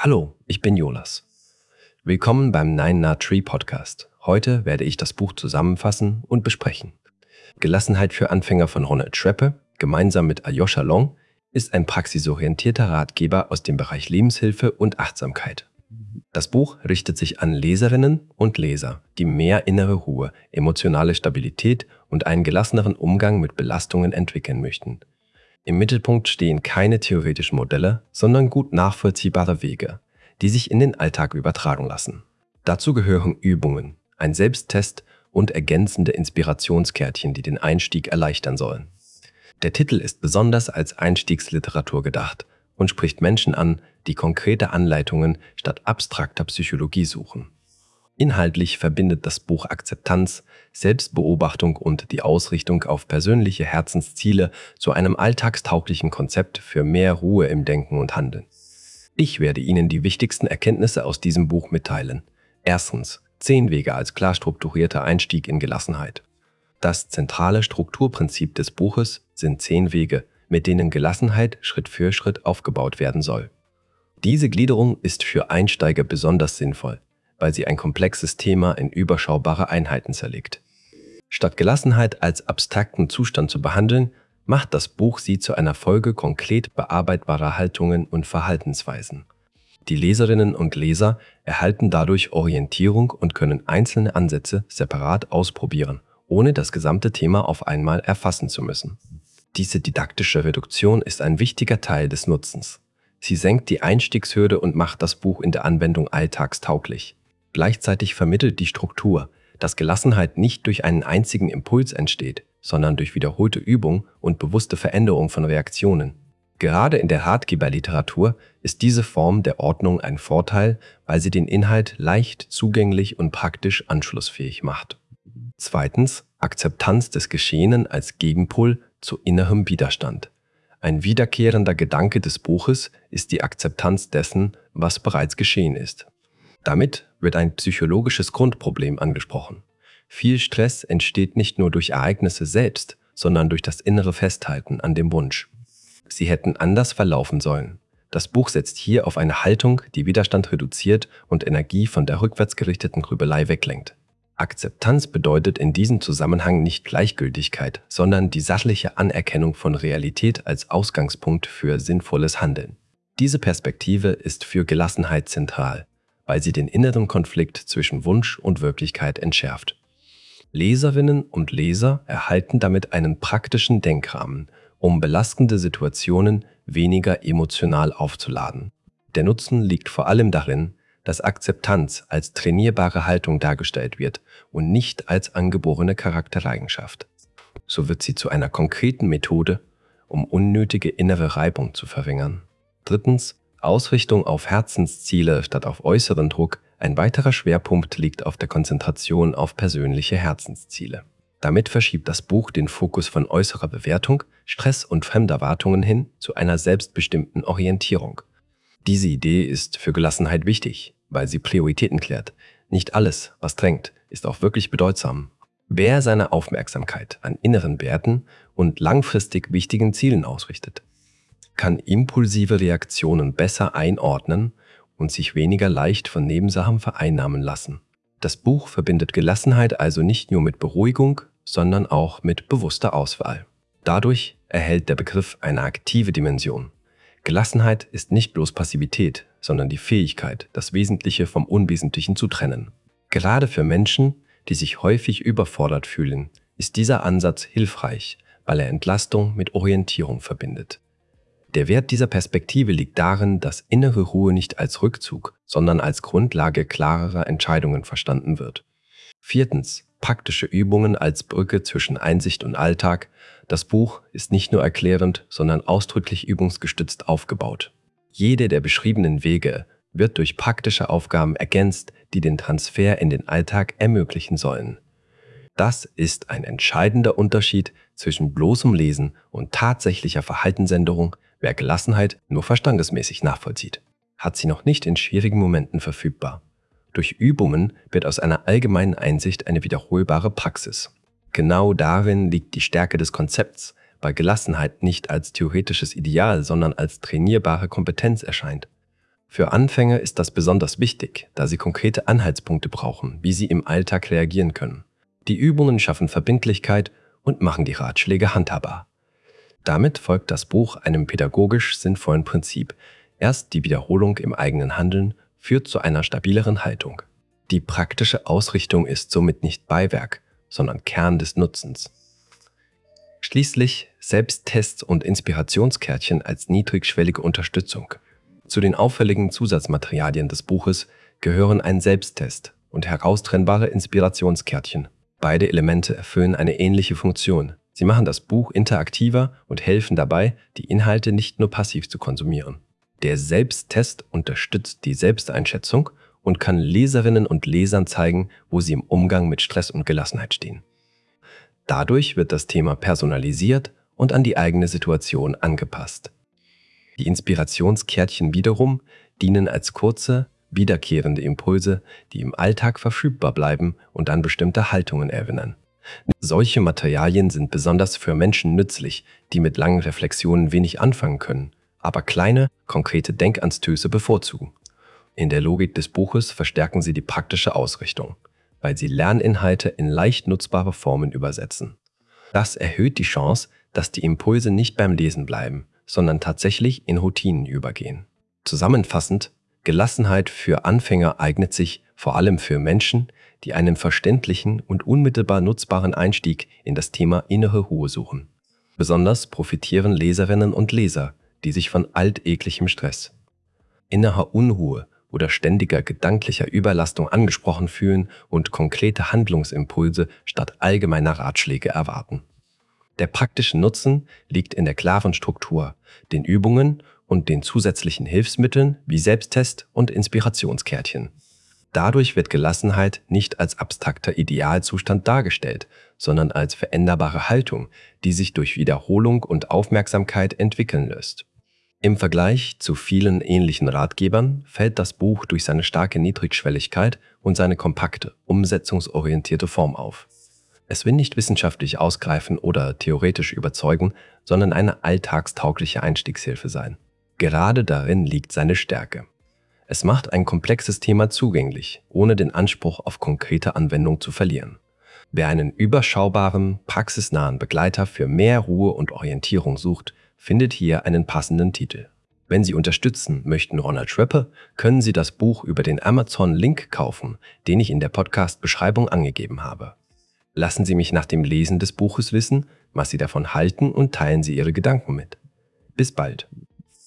Hallo, ich bin Jonas. Willkommen beim Nine Na Tree Podcast. Heute werde ich das Buch zusammenfassen und besprechen. Gelassenheit für Anfänger von Ronald Schreppe, gemeinsam mit Alyosha Long, ist ein praxisorientierter Ratgeber aus dem Bereich Lebenshilfe und Achtsamkeit. Das Buch richtet sich an Leserinnen und Leser, die mehr innere Ruhe, emotionale Stabilität und einen gelasseneren Umgang mit Belastungen entwickeln möchten. Im Mittelpunkt stehen keine theoretischen Modelle, sondern gut nachvollziehbare Wege, die sich in den Alltag übertragen lassen. Dazu gehören Übungen, ein Selbsttest und ergänzende Inspirationskärtchen, die den Einstieg erleichtern sollen. Der Titel ist besonders als Einstiegsliteratur gedacht und spricht Menschen an, die konkrete Anleitungen statt abstrakter Psychologie suchen. Inhaltlich verbindet das Buch Akzeptanz, Selbstbeobachtung und die Ausrichtung auf persönliche Herzensziele zu einem alltagstauglichen Konzept für mehr Ruhe im Denken und Handeln. Ich werde Ihnen die wichtigsten Erkenntnisse aus diesem Buch mitteilen. Erstens, 10 Wege als klar strukturierter Einstieg in Gelassenheit. Das zentrale Strukturprinzip des Buches sind 10 Wege, mit denen Gelassenheit Schritt für Schritt aufgebaut werden soll. Diese Gliederung ist für Einsteiger besonders sinnvoll, weil sie ein komplexes Thema in überschaubare Einheiten zerlegt. Statt Gelassenheit als abstrakten Zustand zu behandeln, macht das Buch sie zu einer Folge konkret bearbeitbarer Haltungen und Verhaltensweisen. Die Leserinnen und Leser erhalten dadurch Orientierung und können einzelne Ansätze separat ausprobieren, ohne das gesamte Thema auf einmal erfassen zu müssen. Diese didaktische Reduktion ist ein wichtiger Teil des Nutzens. Sie senkt die Einstiegshürde und macht das Buch in der Anwendung alltagstauglich. Gleichzeitig vermittelt die Struktur, dass Gelassenheit nicht durch einen einzigen Impuls entsteht, sondern durch wiederholte Übung und bewusste Veränderung von Reaktionen. Gerade in der Ratgeberliteratur ist diese Form der Ordnung ein Vorteil, weil sie den Inhalt leicht zugänglich und praktisch anschlussfähig macht. Zweitens, Akzeptanz des Geschehenen als Gegenpol zu innerem Widerstand. Ein wiederkehrender Gedanke des Buches ist die Akzeptanz dessen, was bereits geschehen ist. Damit wird ein psychologisches Grundproblem angesprochen. Viel Stress entsteht nicht nur durch Ereignisse selbst, sondern durch das innere Festhalten an dem Wunsch. Sie hätten anders verlaufen sollen. Das Buch setzt hier auf eine Haltung, die Widerstand reduziert und Energie von der rückwärts gerichteten Grübelei weglenkt. Akzeptanz bedeutet in diesem Zusammenhang nicht Gleichgültigkeit, sondern die sachliche Anerkennung von Realität als Ausgangspunkt für sinnvolles Handeln. Diese Perspektive ist für Gelassenheit zentral, weil sie den inneren Konflikt zwischen Wunsch und Wirklichkeit entschärft. Leserinnen und Leser erhalten damit einen praktischen Denkrahmen, um belastende Situationen weniger emotional aufzuladen. Der Nutzen liegt vor allem darin, dass Akzeptanz als trainierbare Haltung dargestellt wird und nicht als angeborene Charaktereigenschaft. So wird sie zu einer konkreten Methode, um unnötige innere Reibung zu verringern. Drittens, Ausrichtung auf Herzensziele statt auf äußeren Druck. Ein weiterer Schwerpunkt liegt auf der Konzentration auf persönliche Herzensziele. Damit verschiebt das Buch den Fokus von äußerer Bewertung, Stress und Fremderwartungen hin zu einer selbstbestimmten Orientierung. Diese Idee ist für Gelassenheit wichtig, weil sie Prioritäten klärt. Nicht alles, was drängt, ist auch wirklich bedeutsam. Wer seine Aufmerksamkeit an inneren Werten und langfristig wichtigen Zielen ausrichtet, kann impulsive Reaktionen besser einordnen und sich weniger leicht von Nebensachen vereinnahmen lassen. Das Buch verbindet Gelassenheit also nicht nur mit Beruhigung, sondern auch mit bewusster Auswahl. Dadurch erhält der Begriff eine aktive Dimension. Gelassenheit ist nicht bloß Passivität, sondern die Fähigkeit, das Wesentliche vom Unwesentlichen zu trennen. Gerade für Menschen, die sich häufig überfordert fühlen, ist dieser Ansatz hilfreich, weil er Entlastung mit Orientierung verbindet. Der Wert dieser Perspektive liegt darin, dass innere Ruhe nicht als Rückzug, sondern als Grundlage klarerer Entscheidungen verstanden wird. Viertens, praktische Übungen als Brücke zwischen Einsicht und Alltag. Das Buch ist nicht nur erklärend, sondern ausdrücklich übungsgestützt aufgebaut. Jede der beschriebenen Wege wird durch praktische Aufgaben ergänzt, die den Transfer in den Alltag ermöglichen sollen. Das ist ein entscheidender Unterschied zwischen bloßem Lesen und tatsächlicher Verhaltensänderung, wer Gelassenheit nur verstandesmäßig nachvollzieht. Hat sie noch nicht in schwierigen Momenten verfügbar. Durch Übungen wird aus einer allgemeinen Einsicht eine wiederholbare Praxis. Genau darin liegt die Stärke des Konzepts, weil Gelassenheit nicht als theoretisches Ideal, sondern als trainierbare Kompetenz erscheint. Für Anfänger ist das besonders wichtig, da sie konkrete Anhaltspunkte brauchen, wie sie im Alltag reagieren können. Die Übungen schaffen Verbindlichkeit und machen die Ratschläge handhabbar. Damit folgt das Buch einem pädagogisch sinnvollen Prinzip. Erst die Wiederholung im eigenen Handeln führt zu einer stabileren Haltung. Die praktische Ausrichtung ist somit nicht Beiwerk, sondern Kern des Nutzens. Schließlich Selbsttests und Inspirationskärtchen als niedrigschwellige Unterstützung. Zu den auffälligen Zusatzmaterialien des Buches gehören ein Selbsttest und heraustrennbare Inspirationskärtchen. Beide Elemente erfüllen eine ähnliche Funktion. Sie machen das Buch interaktiver und helfen dabei, die Inhalte nicht nur passiv zu konsumieren. Der Selbsttest unterstützt die Selbsteinschätzung und kann Leserinnen und Lesern zeigen, wo sie im Umgang mit Stress und Gelassenheit stehen. Dadurch wird das Thema personalisiert und an die eigene Situation angepasst. Die Inspirationskärtchen wiederum dienen als kurze, wiederkehrende Impulse, die im Alltag verfügbar bleiben und an bestimmte Haltungen erinnern. Solche Materialien sind besonders für Menschen nützlich, die mit langen Reflexionen wenig anfangen können, aber kleine, konkrete Denkanstöße bevorzugen. In der Logik des Buches verstärken sie die praktische Ausrichtung, weil sie Lerninhalte in leicht nutzbare Formen übersetzen. Das erhöht die Chance, dass die Impulse nicht beim Lesen bleiben, sondern tatsächlich in Routinen übergehen. Zusammenfassend, Gelassenheit für Anfänger eignet sich vor allem für Menschen, die einen verständlichen und unmittelbar nutzbaren Einstieg in das Thema innere Ruhe suchen. Besonders profitieren Leserinnen und Leser, die sich von alltäglichem Stress, innerer Unruhe oder ständiger gedanklicher Überlastung angesprochen fühlen und konkrete Handlungsimpulse statt allgemeiner Ratschläge erwarten. Der praktische Nutzen liegt in der klaren Struktur, den Übungen und den zusätzlichen Hilfsmitteln wie Selbsttest und Inspirationskärtchen. Dadurch wird Gelassenheit nicht als abstrakter Idealzustand dargestellt, sondern als veränderbare Haltung, die sich durch Wiederholung und Aufmerksamkeit entwickeln lässt. Im Vergleich zu vielen ähnlichen Ratgebern fällt das Buch durch seine starke Niedrigschwelligkeit und seine kompakte, umsetzungsorientierte Form auf. Es will nicht wissenschaftlich ausgreifen oder theoretisch überzeugen, sondern eine alltagstaugliche Einstiegshilfe sein. Gerade darin liegt seine Stärke. Es macht ein komplexes Thema zugänglich, ohne den Anspruch auf konkrete Anwendung zu verlieren. Wer einen überschaubaren, praxisnahen Begleiter für mehr Ruhe und Orientierung sucht, findet hier einen passenden Titel. Wenn Sie unterstützen möchten Ronald Schweppe, können Sie das Buch über den Amazon-Link kaufen, den ich in der Podcast-Beschreibung angegeben habe. Lassen Sie mich nach dem Lesen des Buches wissen, was Sie davon halten und teilen Sie Ihre Gedanken mit. Bis bald!